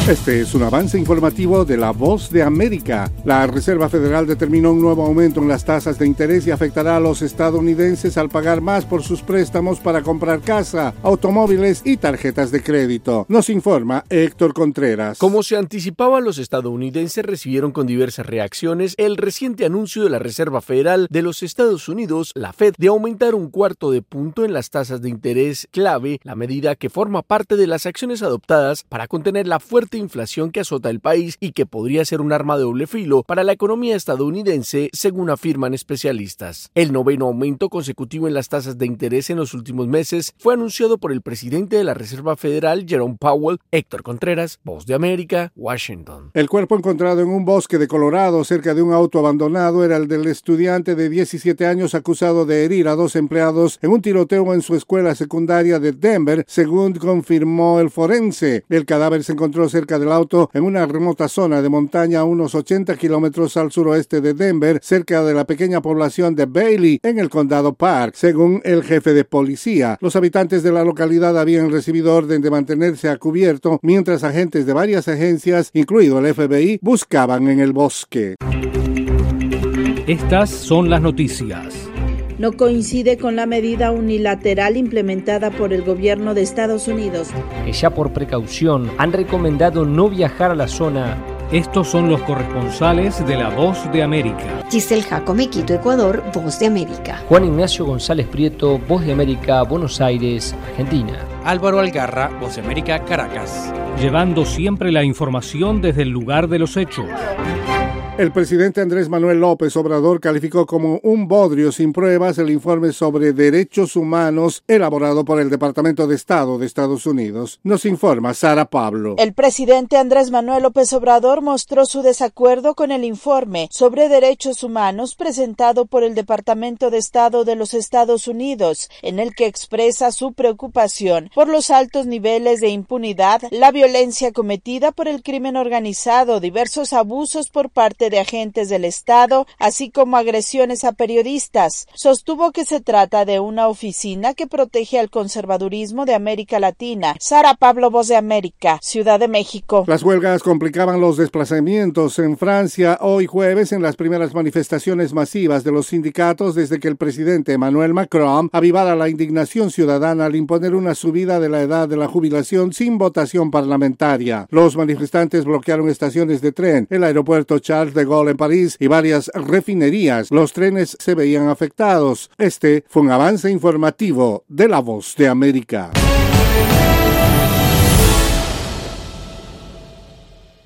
Este es un avance informativo de La Voz de América. La Reserva Federal determinó un nuevo aumento en las tasas de interés y afectará a los estadounidenses al pagar más por sus préstamos para comprar casa, automóviles y tarjetas de crédito. Nos informa Héctor Contreras. Como se anticipaba, los estadounidenses recibieron con diversas reacciones el reciente anuncio de la Reserva Federal de los Estados Unidos, la Fed, de aumentar 1/4 de punto en las tasas de interés clave, la medida que forma parte de las acciones adoptadas para contener la fuerte inflación que azota el país y que podría ser un arma de doble filo para la economía estadounidense, según afirman especialistas. El noveno aumento consecutivo en las tasas de interés en los últimos meses fue anunciado por el presidente de la Reserva Federal, Jerome Powell. Héctor Contreras, Voz de América, Washington. El cuerpo encontrado en un bosque de Colorado cerca de un auto abandonado era el del estudiante de 17 años acusado de herir a 2 empleados en un tiroteo en su escuela secundaria de Denver, según confirmó el forense. El cadáver se encontró cerca del auto en una remota zona de montaña a unos 80 kilómetros al suroeste de Denver, cerca de la pequeña población de Bailey, en el condado Park. Según el jefe de policía, los habitantes de la localidad habían recibido orden de mantenerse a cubierto mientras agentes de varias agencias, incluido el FBI, buscaban en el bosque. Estas son las noticias. No coincide con la medida unilateral implementada por el gobierno de Estados Unidos, que ya por precaución han recomendado no viajar a la zona. Estos son los corresponsales de La Voz de América. Giselle Jacome, Quito, Ecuador, Voz de América. Juan Ignacio González Prieto, Voz de América, Buenos Aires, Argentina. Álvaro Algarra, Voz de América, Caracas. Llevando siempre la información desde el lugar de los hechos. El presidente Andrés Manuel López Obrador calificó como un bodrio sin pruebas el informe sobre derechos humanos elaborado por el Departamento de Estado de Estados Unidos. Nos informa Sara Pablo. El presidente Andrés Manuel López Obrador mostró su desacuerdo con el informe sobre derechos humanos presentado por el Departamento de Estado de los Estados Unidos, en el que expresa su preocupación por los altos niveles de impunidad, la violencia cometida por el crimen organizado, diversos abusos por parte de agentes del Estado, así como agresiones a periodistas. Sostuvo que se trata de una oficina que protege al conservadurismo de América Latina. Sara Pablo, Voz de América, Ciudad de México. Las huelgas complicaban los desplazamientos en Francia hoy jueves en las primeras manifestaciones masivas de los sindicatos desde que el presidente Emmanuel Macron avivara la indignación ciudadana al imponer una subida de la edad de la jubilación sin votación parlamentaria. Los manifestantes bloquearon estaciones de tren, el aeropuerto Charles de Gaulle en París y varias refinerías. Los trenes se veían afectados. Este fue un avance informativo de La Voz de América.